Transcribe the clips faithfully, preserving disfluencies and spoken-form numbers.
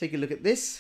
take a look at this.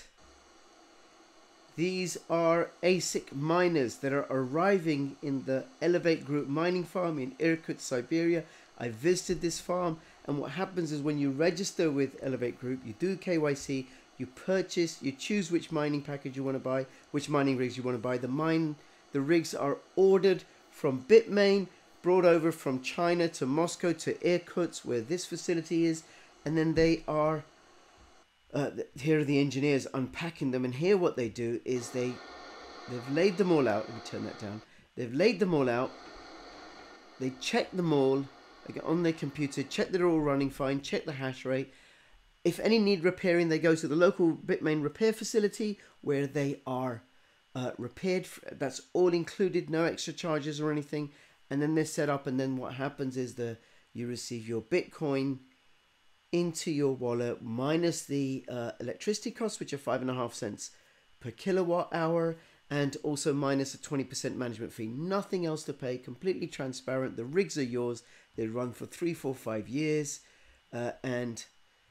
These are A S I C miners that are arriving in the Elevate Group mining farm in Irkutsk, Siberia. I visited this farm, and what happens is when you register with Elevate Group, you do K Y C, you purchase, you choose which mining package you want to buy, which mining rigs you want to buy. The mine, the rigs are ordered from Bitmain, brought over from China to Moscow to Irkutsk, where this facility is, and then they are Uh, here are the engineers unpacking them, and here what they do is they they've laid them all out. Let me turn that down. They've laid them all out. They check them all, they get on their computer, check that they're all running fine, check the hash rate. If any need repairing, they go to the local Bitmain repair facility where they are uh, repaired. That's all included, no extra charges or anything. And then they're set up, and then what happens is the you receive your Bitcoin into your wallet minus the uh, electricity costs, which are five and a half cents per kilowatt hour, and also minus a twenty percent management fee. Nothing else to pay, completely transparent. The rigs are yours. They run for three, four, five years, uh, and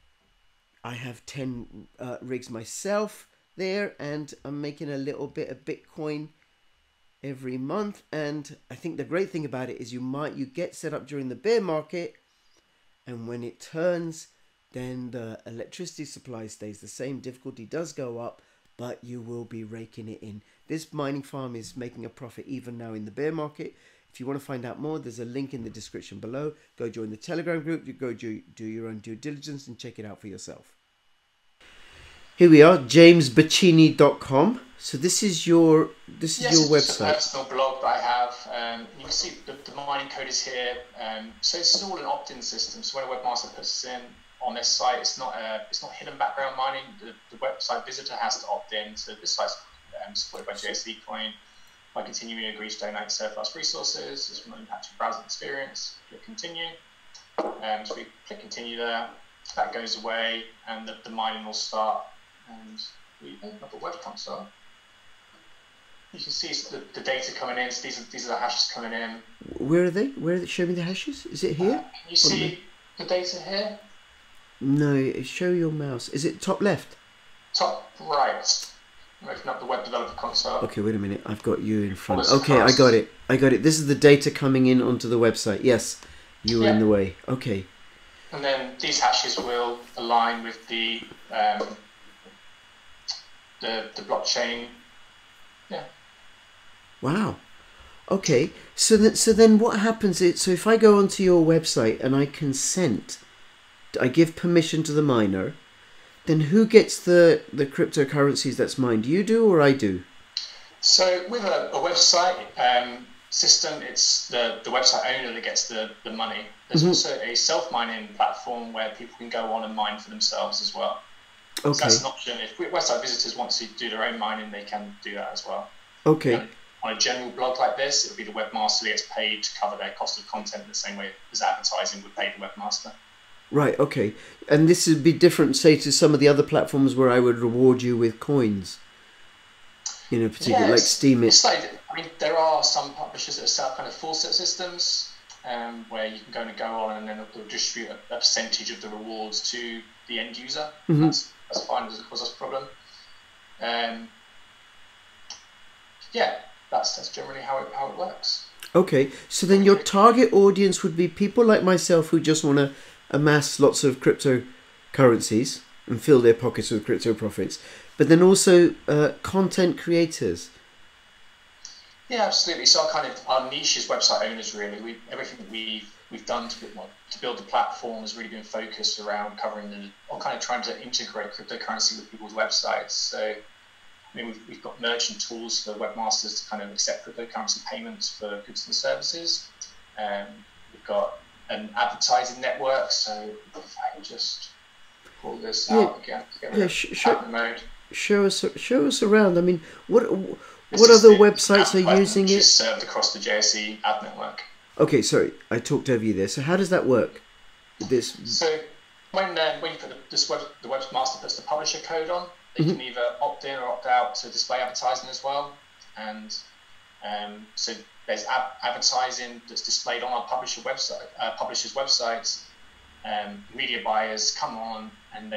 I have ten uh, rigs myself there, and I'm making a little bit of Bitcoin every month. And I think the great thing about it is you might you get set up during the bear market, and when it turns, then the electricity supply stays the same. Difficulty does go up, but you will be raking it in. This mining farm is making a profit even now in the bear market. If you want to find out more, there's a link in the description below. Go join the Telegram group. You go do, do your own due diligence and check it out for yourself. Here we are, james bacchini dot com. So this is your this is yes, your website. It's a personal blog that I have. Um, you can see the, the mining code is here. Um, so it's all an opt-in system. So when a webmaster puts in on this site, it's not a, it's not hidden background mining. The, the website visitor has to opt in. So this site's um, supported by J S E Coin. By continuing, agree to donate surplus resources. This will not impact your browsing experience. Click continue. Um, so we click continue there. That goes away, and the, the mining will start. And we open up a web console. You can see the, the data coming in. So these are these are the hashes coming in. Where are they? Where are they? Show me the hashes. Is it here? Uh, can you see the data here? No, show your mouse. Is it top left? Top right. Open up the web developer console. Okay, wait a minute. I've got you in front. Well, okay, I got it. I got it. This is the data coming in onto the website. Yes, you were yeah. in the way. Okay. And then these hashes will align with the um, the the blockchain. Yeah. Wow. Okay. So that so then what happens is so if I go onto your website and I consent, I give permission to the miner. Then who gets the, the cryptocurrencies that's mined? You do or I do? So with a, a website um, system, it's the, the website owner that gets the, the money. There's mm-hmm. also a self-mining platform where people can go on and mine for themselves as well. Okay. So that's an option. If website visitors want to do their own mining, they can do that as well. Okay. And on a general blog like this, it would be the webmaster that gets paid to cover their cost of content the same way as advertising would pay the webmaster. Right, okay. And this would be different, say, to some of the other platforms where I would reward you with coins. You know, particularly yeah, like Steam. It's like, I mean, there are some publishers that set up kind of full set systems um, where you can go and go on and then they'll distribute a, a percentage of the rewards to the end user. Mm-hmm. That's, that's fine, it doesn't cause us a problem. Um, yeah, that's that's generally how it, how it works. Okay, so then your target audience would be people like myself who just want to amass lots of cryptocurrencies and fill their pockets with crypto profits, but then also uh, content creators. Yeah, absolutely. So our kind of our niche is website owners. Really, we everything that we we've done to, to build the platform has really been focused around covering the or kind of trying to integrate cryptocurrency with people's websites. So, I mean, we've we've got merchant tools for webmasters to kind of accept cryptocurrency payments for goods and services. Um, we've got an advertising network, so if I can just pull this yeah. out again, yeah, sh show, mode. show us, show us around. I mean, what this what other websites are using it? It's served across the J S E ad network. Okay, sorry, I talked over you there. So how does that work? This. So when uh, when you put the, this web, the webmaster puts the publisher code on, they mm-hmm. can either opt in or opt out to display advertising as well, and um, so. There's ad advertising that's displayed on our publisher website, uh, publishers' websites. Um, media buyers come on and they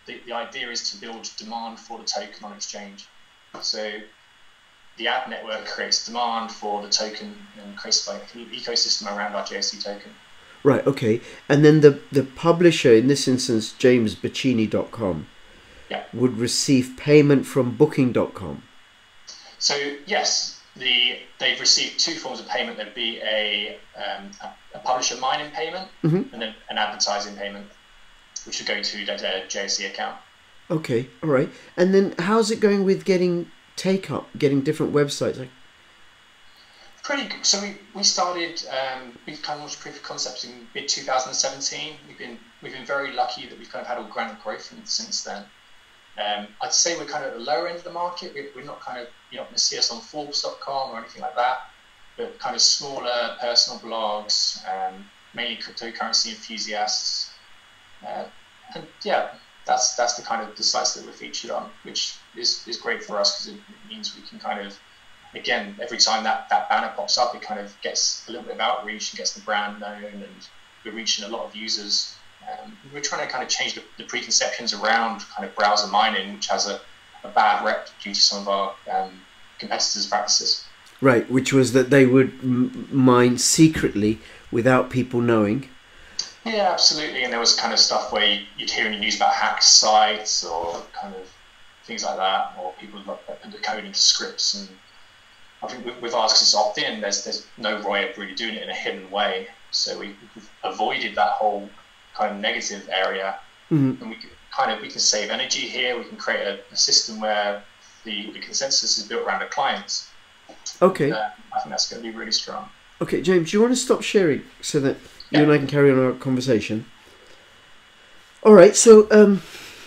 the, the idea is to build demand for the token on exchange. So the ad network creates demand for the token and creates like an ecosystem around our J S E token. Right, okay. And then the, the publisher, in this instance, james bacchini dot com, yeah. would receive payment from booking dot com. So, yes, the they've received two forms of payment. There'd be a, um, a, a publisher mining payment mm-hmm. and then an advertising payment, which would go to their, their J S E account. Okay, all right. And then how's it going with getting take-up, getting different websites? Like, pretty good. So we, we started, um, we kind of launched proof of concepts in mid twenty seventeen. We've been we've been very lucky that we've kind of had organic growth since then. Um, I'd say we're kind of at the lower end of the market. We're, we're not kind of, you're not going to see us on Forbes dot com or anything like that, but kind of smaller personal blogs, um, mainly cryptocurrency enthusiasts. Uh, and yeah, that's that's the kind of the sites that we're featured on, which is, is great for us because it means we can kind of, again, every time that, that banner pops up, it kind of gets a little bit of outreach and gets the brand known, and we're reaching a lot of users. Um, we're trying to kind of change the, the preconceptions around kind of browser mining, which has a, a bad rep due to some of our um, competitors' practices. Right, which was that they would m- mine secretly without people knowing. Yeah, absolutely. And there was kind of stuff where you'd hear in the news about hacked sites or kind of things like that, or people like coding scripts. And I think with, with ours, because it's opt-in, there's there's no way of really doing it in a hidden way. So we, we've avoided that whole kind of negative area, mm-hmm. and we can kind of we can save energy here. We can create a, a system where the, the consensus is built around the clients. Okay. Uh, I think that's going to be really strong. Okay, James, do you want to stop sharing so that yeah. you and I can carry on our conversation? All right. So, um,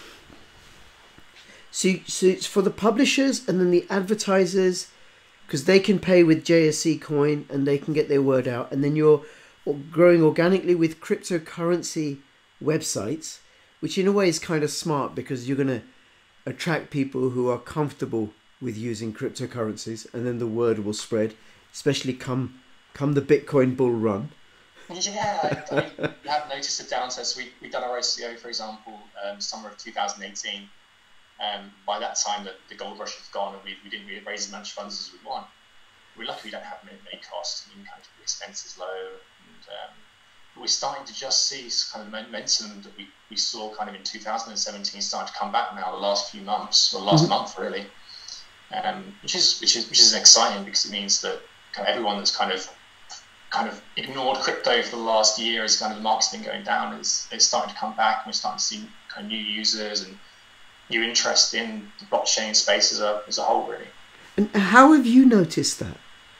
so you, so it's for the publishers and then the advertisers, because they can pay with J S E coin and they can get their word out, and then you're growing organically with cryptocurrency websites, which in a way is kind of smart because you're going to attract people who are comfortable with using cryptocurrencies, and then the word will spread, especially come come the Bitcoin bull run. Yeah, I, I mean, we have noticed a downside. So we, we've done our I C O, for example, um, summer of two thousand eighteen. Um, by that time, the, the gold rush had gone and we, we didn't really raise as much funds as we want. We're lucky we don't have many, many costs. I mean, kind of the expenses low. And, um, but we're starting to just see kind of momentum that we, we saw kind of in two thousand seventeen starting to come back now the last few months, or last mm-hmm. month really, um, which is which is which is exciting because it means that kind of everyone that's kind of kind of ignored crypto for the last year as kind of the market's been going down is it's starting to come back, and we're starting to see kind of new users and new interest in the blockchain space as a as a whole really. And how have you noticed that?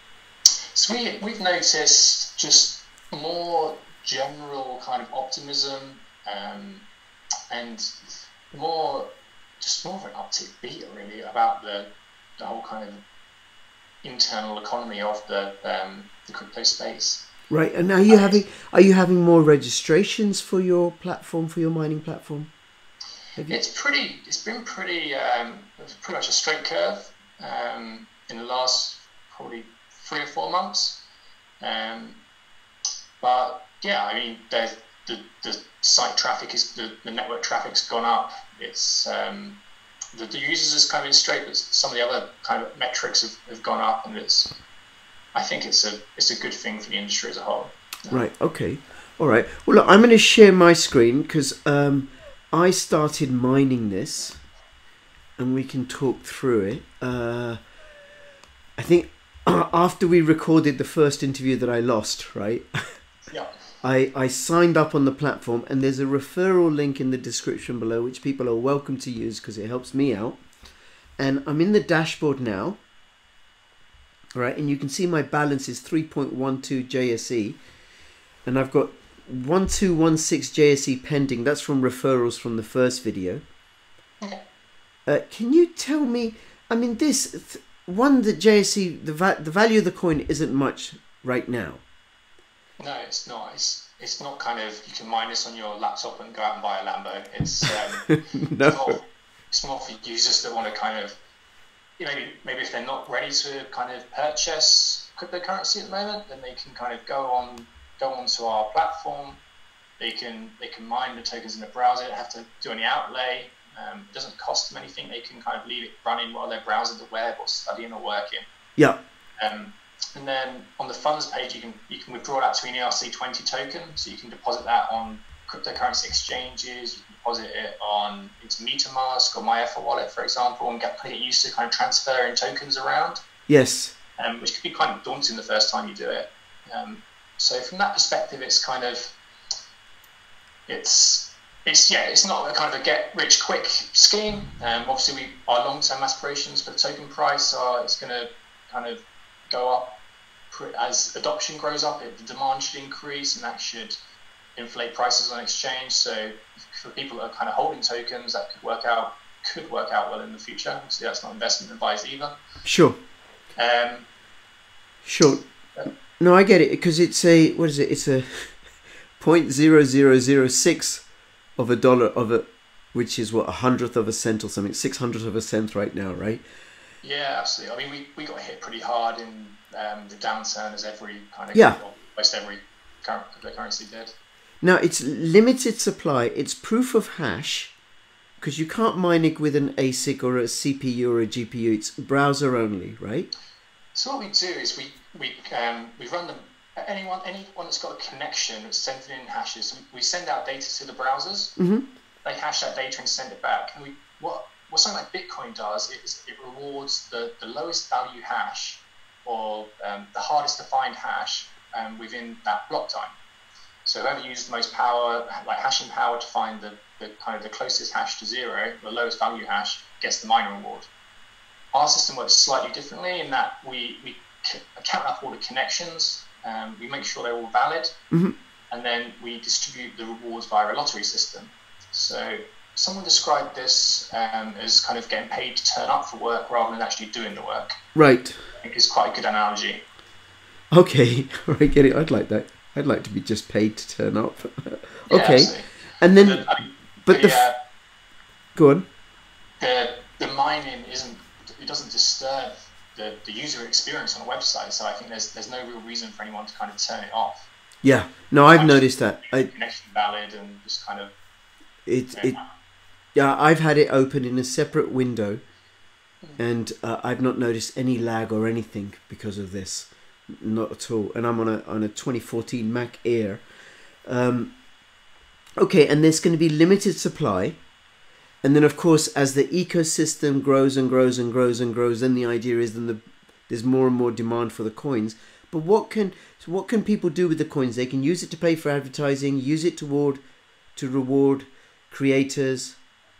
So we we've noticed just more general kind of optimism, um, and more just more of an uptick beat really about the the whole kind of internal economy of the um, the crypto space. Right, and are you having are you having more registrations for your platform, for your mining platform? It's pretty. It's been pretty. Um, it's pretty much a straight curve um, in the last probably three or four months. Um, but yeah, I mean, the the, the site traffic is the, the network traffic's gone up. It's um, the, the users is kind of in straight, but some of the other kind of metrics have, have gone up, and it's. I think it's a it's a good thing for the industry as a whole. Right. Okay. All right. Well, look, I'm going to share my screen because. Um, I started mining this, and we can talk through it. Uh, I think after we recorded the first interview that I lost, right? Yeah. I, I signed up on the platform, and there's a referral link in the description below, which people are welcome to use because it helps me out. And I'm in the dashboard now, right? And you can see my balance is three point one two J S E, and I've got one two one six J S E pending. That's from referrals from the first video. Okay. Uh, can you tell me, I mean, this th- one, the J S E, the, va- the value of the coin isn't much right now. No, it's not. It's, it's not kind of, you can mine this on your laptop and go out and buy a Lambo. It's, um, no. it's, more, it's more for users that want to kind of, you know, maybe, maybe if they're not ready to kind of purchase cryptocurrency at the moment, then they can kind of go on go onto our platform. They can they can mine the tokens in the browser. They don't have to do any outlay. Um, it doesn't cost them anything. They can kind of leave it running while they're browsing the web or studying or working. Yeah. Um, and then on the funds page, you can you can withdraw that to an E R C twenty token, so you can deposit that on cryptocurrency exchanges. You can deposit it on into MetaMask or MyEther wallet, for example, and get get used to kind of transferring tokens around. Yes. Um, which can be kind of daunting the first time you do it. Um, so from that perspective, it's kind of it's it's yeah, it's not a kind of a get rich quick scheme. Um, obviously, we our long term aspirations for the token price are it's going to kind of go up as adoption grows up. It, the demand should increase, and that should inflate prices on exchange. So for people that are kind of holding tokens, that could work out could work out well in the future. Obviously, that's not investment advice either. Sure. Um, sure. No, I get it, because it's a what is it? It's a point zero zero zero six of a dollar of a, which is what a hundredth of a cent or something, six hundredth of a cent right now, right? Yeah, absolutely. I mean, we, we got hit pretty hard in um, the downturn, as every kind of yeah. almost every currency did. Now it's limited supply. It's proof of hash, because you can't mine it with an A S I C or a C P U or a G P U. It's browser only, right? So what we do is we we um, we run them. Anyone anyone that's got a connection that's sending in hashes, we, we send out data to the browsers. Mm-hmm. They hash that data and send it back. And we what what something like Bitcoin does is it rewards the, the lowest value hash or um, the hardest to find hash um, within that block time. So whoever uses the most power, like hashing power, to find the, the kind of the closest hash to zero, the lowest value hash, gets the miner reward. Our system works slightly differently in that we, we count up all the connections, um, we make sure they're all valid, mm-hmm. and then we distribute the rewards via a lottery system. So someone described this um, as kind of getting paid to turn up for work rather than actually doing the work. Right. I think it's quite a good analogy. Okay, I get it. I'd like that. I'd like to be just paid to turn up. Okay, yeah, and then, but the, I mean, but the, the uh, go on. The the mining isn't. It doesn't disturb the, the user experience on a website. So I think there's there's no real reason for anyone to kind of turn it off. Yeah. No, I've noticed that. I, connection valid and just kind of. It you know, it. Yeah, I've had it open in a separate window, and uh, I've not noticed any lag or anything because of this. Not at all. And I'm on a on a twenty fourteen Mac Air. Um, okay, and there's going to be limited supply. And then, of course, as the ecosystem grows and grows and grows and grows, then the idea is then the, there's more and more demand for the coins. But what can so what can people do with the coins? They can use it to pay for advertising, use it toward to reward creators.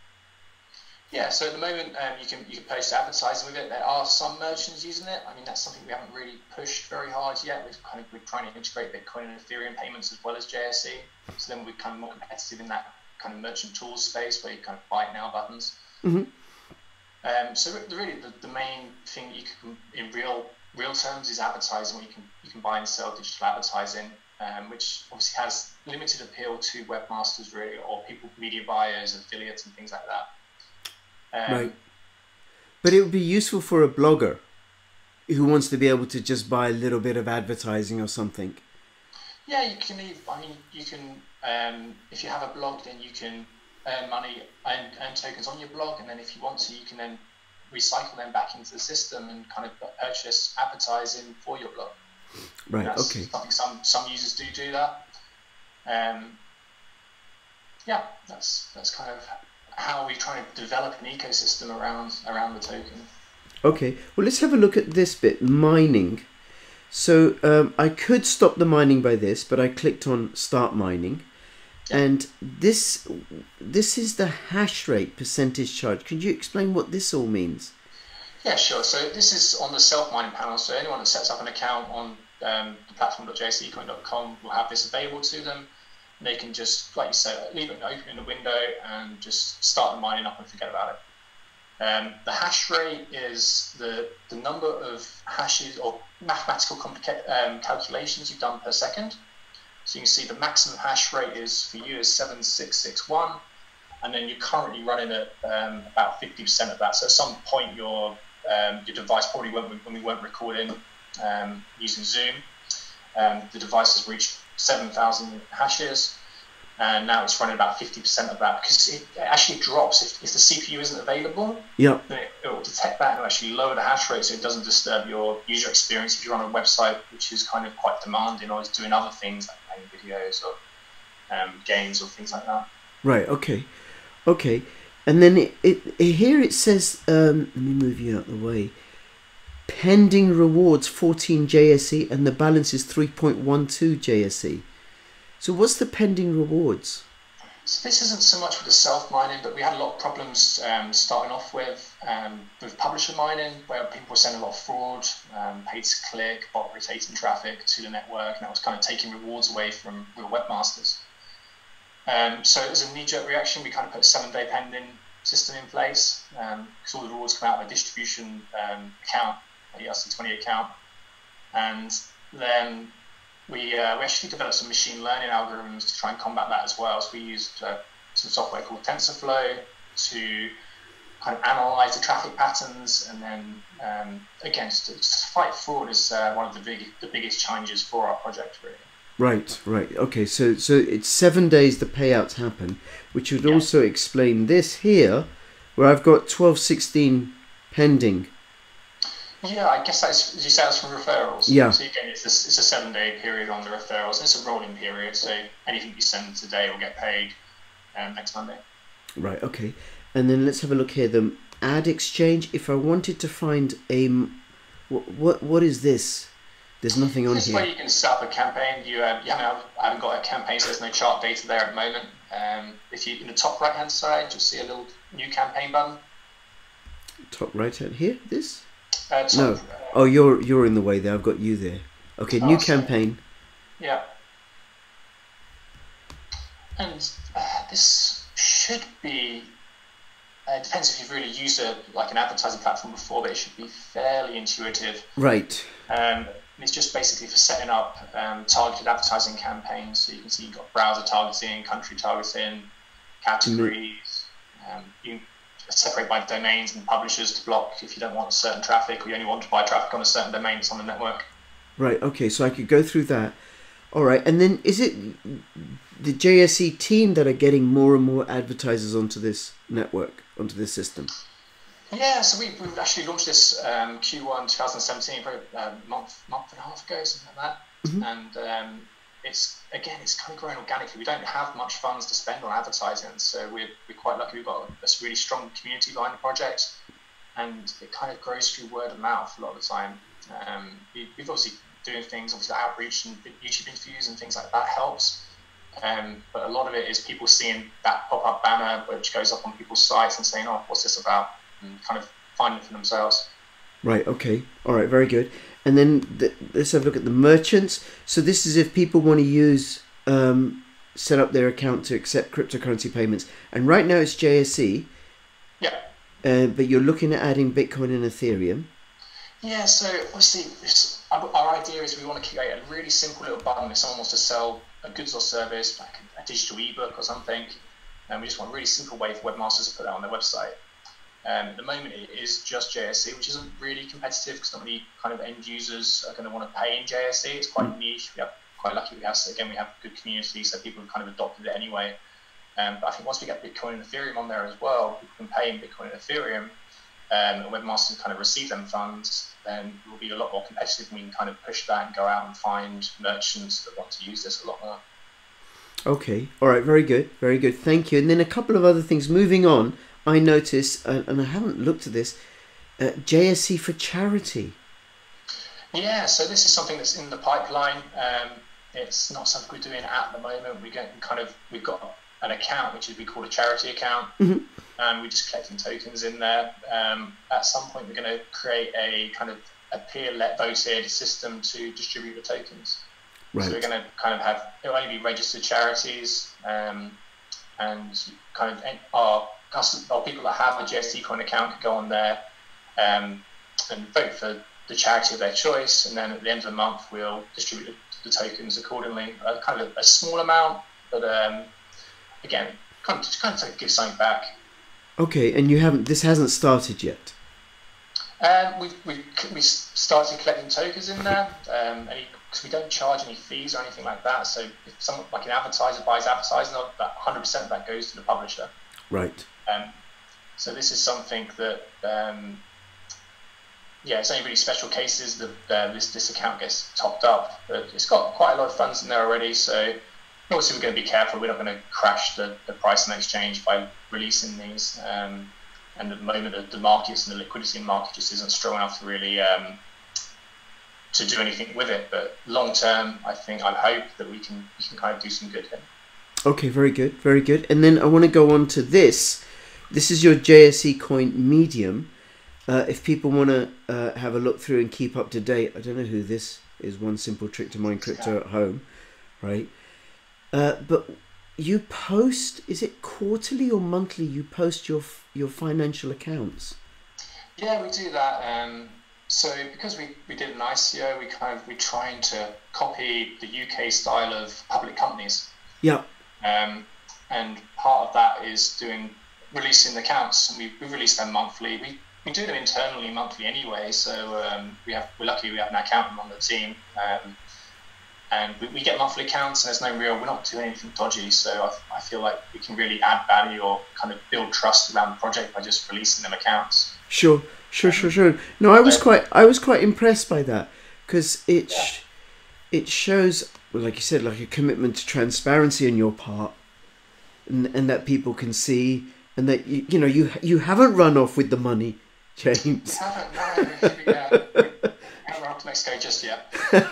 Yeah, so at the moment um, you can you can post advertising with it. There are some merchants using it. I mean, that's something we haven't really pushed very hard yet. We've kind of we're trying to integrate Bitcoin and Ethereum payments as well as J S E. So then we're kind of more competitive in that kind of merchant tools space where you kind of buy it now buttons. Mm-hmm. Um, so really, the, the main thing you can in real real terms is advertising. Where you can you can buy and sell digital advertising, um, which obviously has limited appeal to webmasters really, or people media buyers, affiliates, and things like that. Um, right. But it would be useful for a blogger who wants to be able to just buy a little bit of advertising or something. Yeah, you can. I mean, you can. Um, if you have a blog, then you can earn money and earn tokens on your blog, and then if you want to, you can then recycle them back into the system and kind of purchase advertising for your blog. Right. That's okay. Something some some users do do that. Um, yeah, that's that's kind of how we try to develop an ecosystem around around the token. Okay. Well, let's have a look at this bit, mining. So um, I could stop the mining by this, but I clicked on start mining. Yeah. And this this is the hash rate percentage charge. Could you explain what this all means? Yeah, sure. So this is on the self-mining panel. So anyone that sets up an account on um, the platform dot j s e coin dot com will have this available to them. And they can just, like you said, leave it open in the window and just start the mining up and forget about it. Um, the hash rate is the, the number of hashes or mathematical complica- um, calculations you've done per second. So you can see the maximum hash rate is for you is seven six six one, and then you're currently running at um, about fifty percent of that. So at some point your um, your device probably won't, when we weren't recording um, using Zoom, um, the device has reached seven thousand hashes. and now it's running about fifty percent of that because it actually drops if, if the C P U isn't available. Yeah. Then it, it will detect that and it'll actually lower the hash rate so it doesn't disturb your user experience if you're on a website which is kind of quite demanding or is doing other things like playing videos or um, games or things like that. Right. Okay. Okay. And then it, it, it here it says, um, let me move you out of the way. Pending rewards fourteen J S E and the balance is three point one two J S E. So what's the pending rewards? So this isn't so much with the self-mining, but we had a lot of problems um, starting off with um, with publisher mining, where people were sending a lot of fraud, um, paid to click, bot rotating traffic to the network, and that was kind of taking rewards away from real webmasters. Um, so as a knee-jerk reaction, we kind of put a seven-day pending system in place, because um, all the rewards come out of a distribution um, account, a E R C twenty account, and then We, uh, we actually developed some machine learning algorithms to try and combat that as well. So we used uh, some software called TensorFlow to kind of analyze the traffic patterns, and then um, again, to, to fight fraud is uh, one of the big, the biggest challenges for our project, really. Right, right. Okay, so so it's seven days the payouts happen, which would yeah. also explain this here, where I've got twelve sixteen pending. Yeah, I guess that's, as you say, that's from referrals. Yeah. So again, it's, this, it's a seven-day period on the referrals. And it's a rolling period, so anything you send today will get paid um, next Monday. Right, okay. And then let's have a look here. The ad exchange, if I wanted to find a... What, what, what is this? There's nothing on this here. This way you can set up a campaign. You, uh, you haven't, I haven't got a campaign, so there's no chart data there at the moment. Um, if you, in the top right-hand side, you'll see a little new campaign button. Top right-hand here? This? Uh, no. Oh, you're you're in the way there. I've got you there. Okay, new oh, campaign. Yeah. And uh, this should be. Uh, it depends if you've really used a like an advertising platform before, but it should be fairly intuitive. Right. Um, it's just basically for setting up um, targeted advertising campaigns. So you can see you've got browser targeting, country targeting, categories. Um, you separate by domains and publishers to block if you don't want certain traffic or you only want to buy traffic on a certain domain that's on the network. Right, okay, so I could go through that. All right, and then is it the J S E team that are getting more and more advertisers onto this network, onto this system? Yeah, so we, we've actually launched this um, Q one twenty seventeen, probably a month, month and a half ago, something like that. Mm-hmm. And um, it's, again, it's kind of growing organically. We don't have much funds to spend on advertising, so we're, we're quite lucky. We've got a really strong community behind the project, and it kind of grows through word of mouth a lot of the time. Um, we, we've obviously doing things, obviously outreach and YouTube interviews and things like that helps. Um, but a lot of it is people seeing that pop-up banner which goes up on people's sites and saying, oh, what's this about? And kind of finding it for themselves. Right, okay. All right, very good. And then the, let's have a look at the merchants. So this is if people want to use, um, set up their account to accept cryptocurrency payments. And right now it's J S E. Yeah. Uh, but you're looking at adding Bitcoin and Ethereum. Yeah, so obviously it's, our, our idea is we want to create a really simple little button if someone wants to sell a goods or service, like a, a digital ebook or something. And we just want a really simple way for webmasters to put that on their website. Um, at the moment, it is just J S E, which isn't really competitive because not many kind of end users are going to want to pay in J S E. It's quite niche. We have quite lucky. We have again, we have a good community, so people have kind of adopted it anyway. Um, but I think once we get Bitcoin and Ethereum on there as well, people can pay in Bitcoin and Ethereum, um, and webmasters kind of receive them funds. Then we'll be a lot more competitive, and we can kind of push that and go out and find merchants that want to use this a lot more. Okay. All right. Very good. Very good. Thank you. And then a couple of other things. Moving on. I noticed, uh, and I haven't looked at this, uh, J S E for charity. Yeah, so this is something that's in the pipeline. Um, it's not something we're doing at the moment. We get kind of we've got an account which is we call a charity account, mm-hmm. and we're just collecting tokens in there. Um, at some point, we're going to create a kind of a peer-led voted system to distribute the tokens. Right. So we're going to kind of have it'll only be registered charities, um, and kind of our or people that have a J S E coin account could go on there um, and vote for the charity of their choice, and then at the end of the month we'll distribute the, the tokens accordingly. Uh, kind of a, a small amount, but um, again, kind of just kind of to give something back. Okay, and you haven't. This hasn't started yet. Um, we we we started collecting tokens in there. Um, any because we don't charge any fees or anything like that. So if someone like an advertiser buys advertising, that one hundred percent of that goes to the publisher. Right. Um, so this is something that, um, yeah, it's only really special cases that uh, this this account gets topped up. But it's got quite a lot of funds in there already. So obviously we're going to be careful. We're not going to crash the, the price on exchange by releasing these. Um, and at the moment, the, the markets and the liquidity in the market just isn't strong enough to really um, to do anything with it. But long term, I think I hope that we can we can kind of do some good here. Okay, very good, very good. And then I want to go on to this. This is your J S E coin medium. Uh, if people want to uh, have a look through and keep up to date, I don't know who this is. One Simple Trick to Mine Crypto at Home, right? Uh, but you post, is it quarterly or monthly? You post your your financial accounts. Yeah, we do that. Um, so because we, we did an I C O, we kind of we're trying to copy the U K style of public companies. Yeah. Um, and part of that is doing releasing the accounts, and we, we release them monthly. We we do them internally monthly anyway. So um, we have we're lucky we have an accountant on the team. Um, And we, we get monthly accounts, and there's no real, we're not doing anything dodgy. So I, I feel like we can really add value or kind of build trust around the project by just releasing them accounts. Sure, sure, sure, sure. No, I was quite, I was quite impressed by that, because it, yeah. it shows, well, like you said, like a commitment to transparency on your part, and and that people can see, and that you, you know, you you haven't run off with the money, James. We haven't, no, we, uh, we haven't run off to Mexico just yet.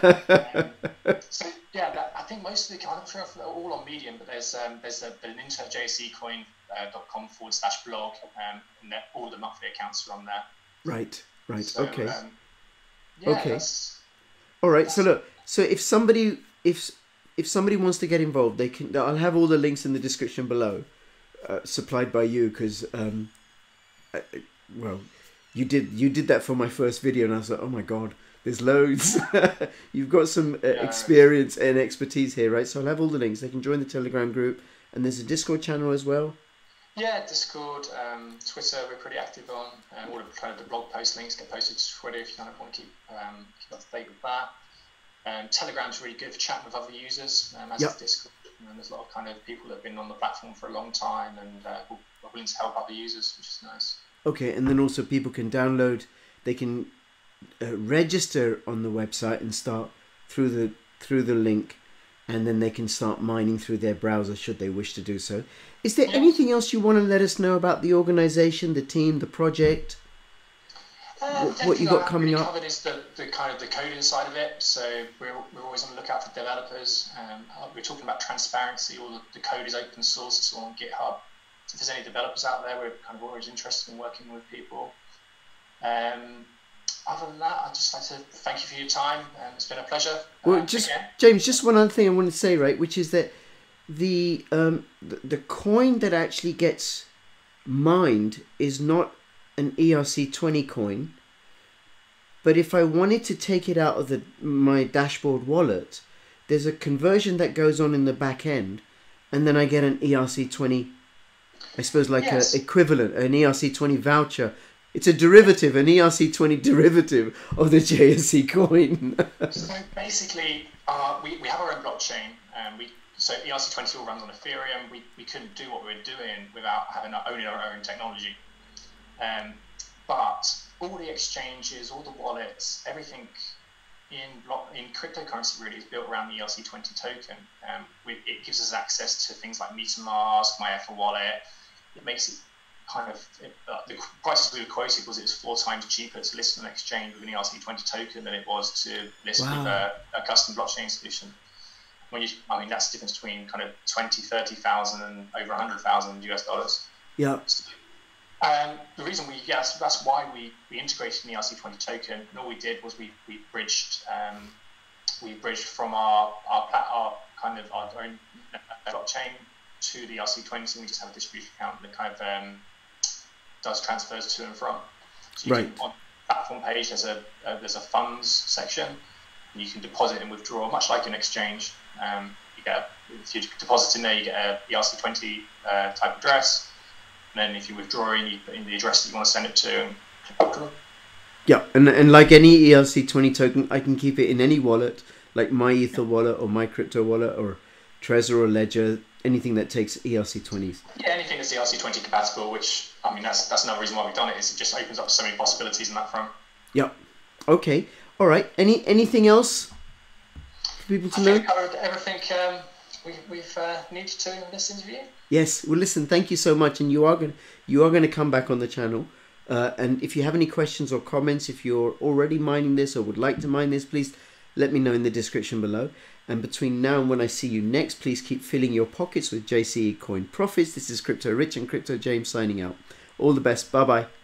Um, So yeah, that, I think most of the, I'm not sure if they're all on Medium, but there's um, there's a, an inter j s e coin dot com forward slash blog, um, and all the monthly accounts are on there. Right, right, so, okay, um, yeah, okay. That's, all right. that's, So look, so if somebody if if somebody wants to get involved, they can. I'll have all the links in the description below, uh, supplied by you, because um, I, well, you did you did that for my first video, and I was like, oh my god. There's loads. You've got some uh, yeah, experience and expertise here, right? So I'll have all the links. They can join the Telegram group, and there's a Discord channel as well. Yeah, Discord, um, Twitter, we're pretty active on. Um, all of kind of the blog post links get posted to Twitter if you kind of want to keep um, keep up to date with that. Um, Telegram's really good for chatting with other users, um, as yep. is Discord. And there's a lot of kind of people that have been on the platform for a long time and uh, are willing to help other users, which is nice. Okay, and then also people can download. They can. Uh, register on the website and start through the through the link, and then they can start mining through their browser should they wish to do so. Is there yes. anything else you want to let us know about the organization, the team, the project? Uh, what, what you got coming really up? Covered is the, the kind of the coding side of it. So we're, we're always on the lookout for developers. Um, we're talking about transparency. All the, the code is open source. It's all on GitHub. So if there's any developers out there, we're kind of always interested in working with people. Um, Other than that, I'd just like to thank you for your time, and it's been a pleasure. Well, uh, just again. James, just one other thing I want to say, right, which is that the um the, the coin that actually gets mined is not an E R C twenty coin, but if I wanted to take it out of the my dashboard wallet, there's a conversion that goes on in the back end, and then I get an E R C twenty, I suppose, like yes. a equivalent, an E R C twenty voucher. It's a derivative, an E R C twenty derivative of the J S E coin. So basically, uh, we, we have our own blockchain. Um, we so E R C twenty all runs on Ethereum. We, we couldn't do what we were doing without having our owning our own technology. Um, but all the exchanges, all the wallets, everything in block in cryptocurrency really is built around the E R C twenty token. Um, we, it gives us access to things like MetaMask, MyEther wallet. It makes it kind of it, uh, the prices we were quoted was it was four times cheaper to list on an exchange with an E R C twenty token than it was to list wow. with a, a custom blockchain solution. When you, I mean, that's the difference between kind of twenty, thirty thousand and over a hundred thousand U S dollars. Yeah. Um, the reason we, yes, that's why we, we integrated an E R C twenty token, and all we did was we we bridged um, we bridged from our our, our kind of our own blockchain to the E R C twenty, and we just have a distribution account that kind of um, does transfers to and from. So you right. can, on the platform page, there's a, a there's a funds section, and you can deposit and withdraw, much like an exchange. Um, you get a, if you deposit in there, you get a E R C twenty uh, type address, and then if you withdraw in, you put in the address that you want to send it to, and click withdraw. Yeah, and and like any E R C twenty token, I can keep it in any wallet like my Ether wallet or my crypto wallet or Trezor or Ledger, anything that takes E R C twenties. Yeah, anything that's E R C twenty compatible, which, I mean, that's that's another reason why we've done it, is it just opens up so many possibilities in that front. Yep. Okay. All right. Any anything else for people to I know? think we covered everything um, we, we've uh, needed to in this interview. Yes. Well, listen, thank you so much. And you are going you are going to come back on the channel. Uh, and if you have any questions or comments, if you're already mining this or would like to mine this, please let me know in the description below. And between now and when I see you next, please keep filling your pockets with J C E Coin profits. This is Crypto Rich and Crypto James signing out. All the best. Bye-bye.